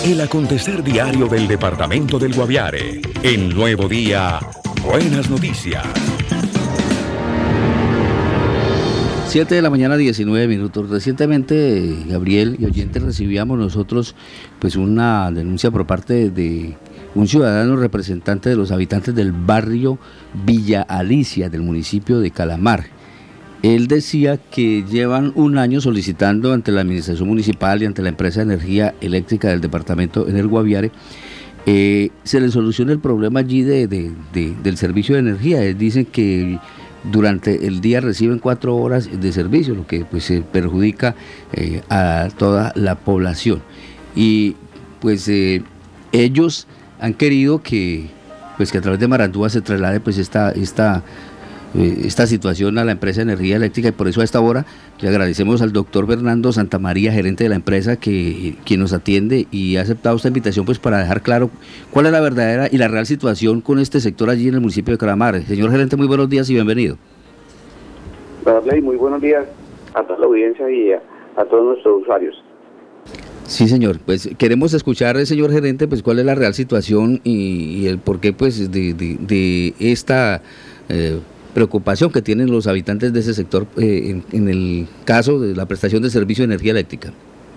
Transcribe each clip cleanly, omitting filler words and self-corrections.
El acontecer diario del departamento del Guaviare. En Nuevo Día, buenas noticias. 7 de la mañana, 19 minutos. Recientemente, Gabriel y oyentes, recibíamos nosotros pues una denuncia por parte de un ciudadano representante de los habitantes del barrio Villa Alicia del municipio de Calamar. Él decía que llevan un año solicitando ante la administración municipal y ante la empresa de energía eléctrica del departamento en el Guaviare se le solucione el problema allí del servicio de energía. Dicen que durante el día reciben 4 horas de servicio, lo que pues perjudica a toda la población. Y pues ellos han querido que a través de Marandúa se traslade pues esta situación a la empresa de energía eléctrica, y por eso a esta hora le agradecemos al doctor Fernando Santamaría, gerente de la empresa, quien nos atiende y ha aceptado esta invitación pues para dejar claro cuál es la verdadera y la real situación con este sector allí en el municipio de Calamar. Señor gerente, muy buenos días y bienvenido. Darley, muy buenos días a toda la audiencia y a todos nuestros usuarios. Sí, señor, pues queremos escuchar, señor gerente, pues cuál es la real situación y el porqué pues de esta preocupación que tienen los habitantes de ese sector en el caso de la prestación de servicio de energía eléctrica.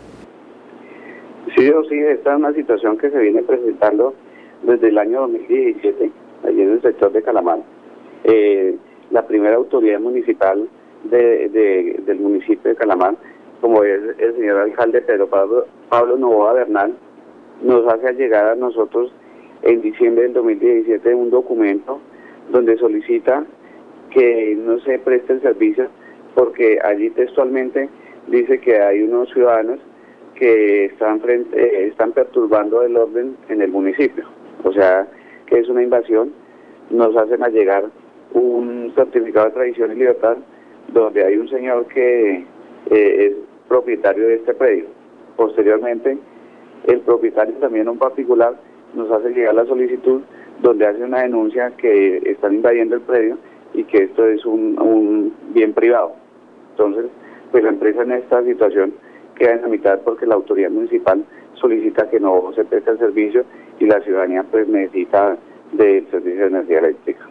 Sí, esta es una situación que se viene presentando desde el año 2017, allí en el sector de Calamar. La primera autoridad municipal del municipio de Calamar, como es el señor alcalde Pedro Pablo Novoa Bernal, nos hace llegar a nosotros en diciembre del 2017 un documento donde solicita que no se preste el servicio porque allí textualmente dice que hay unos ciudadanos que están perturbando el orden en el municipio, o sea que es una invasión. Nos hacen llegar un certificado de tradición y libertad donde hay un señor que es propietario de este predio. Posteriormente, el propietario, también un particular, nos hace llegar la solicitud donde hace una denuncia que están invadiendo el predio y que esto es un bien privado. Entonces, pues la empresa en esta situación queda en la mitad porque la autoridad municipal solicita que no se preste el servicio y la ciudadanía pues necesita del servicio de energía eléctrica.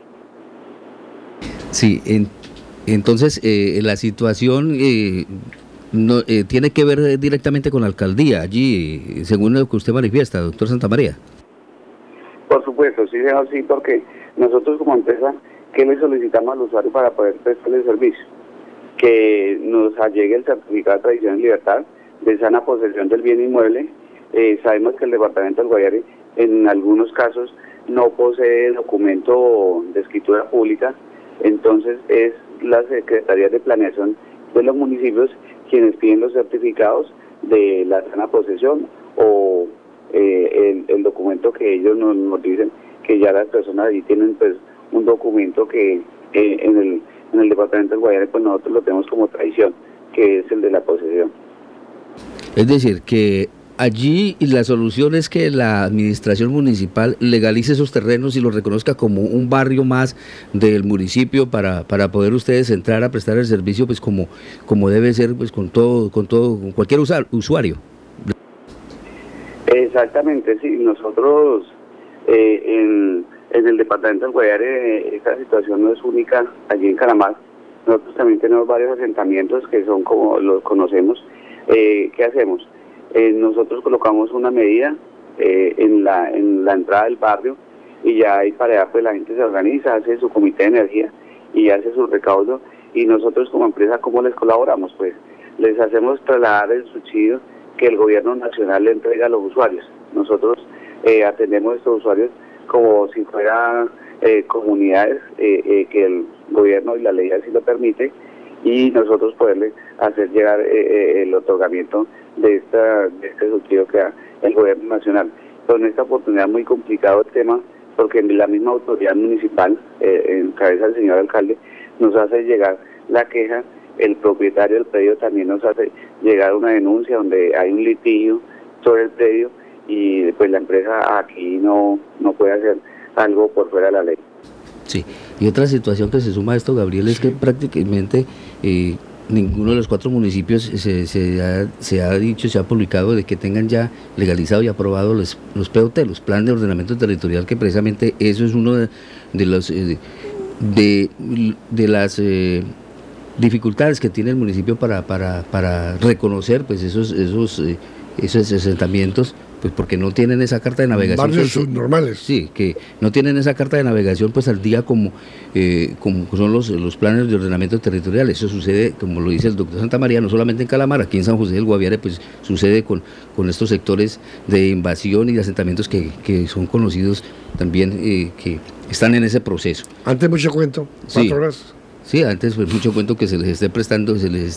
Sí, entonces la situación no tiene que ver directamente con la alcaldía, allí, según lo que usted manifiesta, doctor Santamaría. Por supuesto, sí, señor, sí, porque nosotros como empresa, ¿qué le solicitamos al usuario para poder prestarle el servicio? Que nos llegue el certificado de tradición y libertad de sana posesión del bien inmueble. Sabemos que el departamento del Guaviare en algunos casos no posee documento de escritura pública, entonces es la Secretaría de Planeación de los municipios quienes piden los certificados de la sana posesión o el documento que ellos nos dicen que ya las personas allí tienen pues un documento que en el departamento del Guaviare pues nosotros lo tenemos como tradición, que es el de la posesión. Es decir, que allí la solución es que la administración municipal legalice esos terrenos y los reconozca como un barrio más del municipio para poder ustedes entrar a prestar el servicio pues como debe ser pues con cualquier usuario. Exactamente, sí. Nosotros en el departamento del Guaviare esta situación no es única allí en Calamar. Nosotros también tenemos varios asentamientos que son como los conocemos. ¿Qué hacemos? Nosotros colocamos una medida en la entrada del barrio y ya ahí para allá pues la gente se organiza, hace su comité de energía y hace su recaudo, y nosotros como empresa, ¿cómo les colaboramos? Pues les hacemos trasladar el subsidio que el gobierno nacional le entrega a los usuarios. Nosotros atendemos a estos usuarios como si fueran comunidades que el gobierno y la ley así lo permite, y nosotros poderle hacer llegar el otorgamiento de este subsidio que da el gobierno nacional. Pero en esta oportunidad muy complicado el tema, porque la misma autoridad municipal, en cabeza del señor alcalde, nos hace llegar la queja. El propietario del predio también nos hace llegar una denuncia donde hay un litigio sobre el predio y pues la empresa aquí no puede hacer algo por fuera de la ley. Sí, y otra situación que se suma a esto, Gabriel, es que prácticamente ninguno de los 4 municipios se ha dicho, se ha publicado de que tengan ya legalizado y aprobado los POT, los planes de ordenamiento territorial, que precisamente eso es uno de los de las dificultades que tiene el municipio para reconocer pues esos asentamientos, pues porque no tienen esa carta de navegación. Barrios subnormales. Sí, que no tienen esa carta de navegación pues al día como son los planes de ordenamiento territorial. Eso sucede, como lo dice el doctor Santamaría, no solamente en Calamar, aquí en San José del Guaviare pues sucede con estos sectores de invasión y de asentamientos que son conocidos también, que están en ese proceso. Antes mucho cuento, 4 horas. Sí, antes fue mucho cuento que se les esté prestando,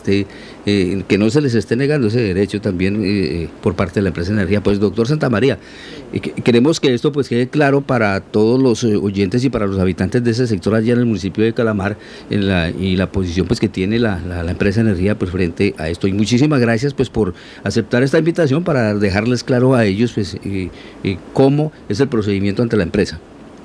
que no se les esté negando ese derecho también por parte de la empresa de energía. Pues doctor Santamaría, queremos que esto pues quede claro para todos los oyentes y para los habitantes de ese sector allá en el municipio de Calamar, y la posición pues que tiene la empresa de energía pues frente a esto. Y muchísimas gracias pues por aceptar esta invitación para dejarles claro a ellos pues cómo es el procedimiento ante la empresa.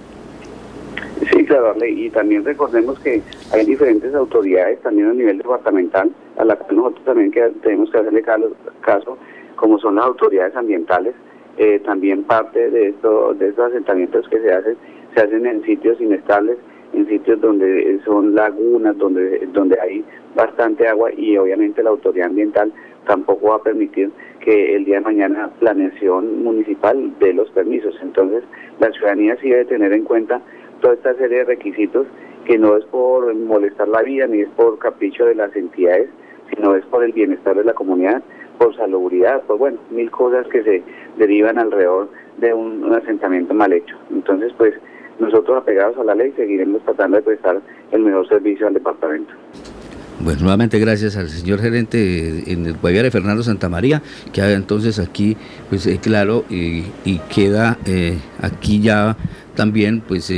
Sí, claro, y también recordemos que hay diferentes autoridades también a nivel departamental, a las que nosotros también tenemos que hacerle caso, como son las autoridades ambientales. También parte de estos asentamientos que se hacen en sitios inestables, en sitios donde son lagunas, donde hay bastante agua, y obviamente la autoridad ambiental tampoco va a permitir que el día de mañana planeación municipal dé los permisos. Entonces la ciudadanía sí debe tener en cuenta toda esta serie de requisitos, que no es por molestar la vida ni es por capricho de las entidades, sino es por el bienestar de la comunidad, por salubridad, por bueno, 1000 cosas que se derivan alrededor de un asentamiento mal hecho. Entonces pues nosotros, apegados a la ley, seguiremos tratando de prestar el mejor servicio al departamento. Bueno, nuevamente gracias al señor gerente en el Guaviare, Fernando Santamaría, que haga entonces aquí pues claro, y queda aquí ya también pues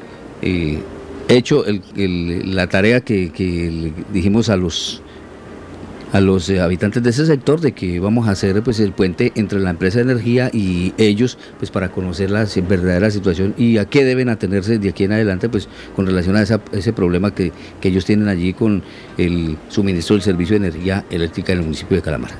hecho la tarea que le dijimos a los habitantes de ese sector, de que vamos a hacer pues el puente entre la empresa de energía y ellos, pues para conocer la verdadera situación y a qué deben atenerse de aquí en adelante pues con relación a ese problema que ellos tienen allí con el suministro del servicio de energía eléctrica en el municipio de Calamar.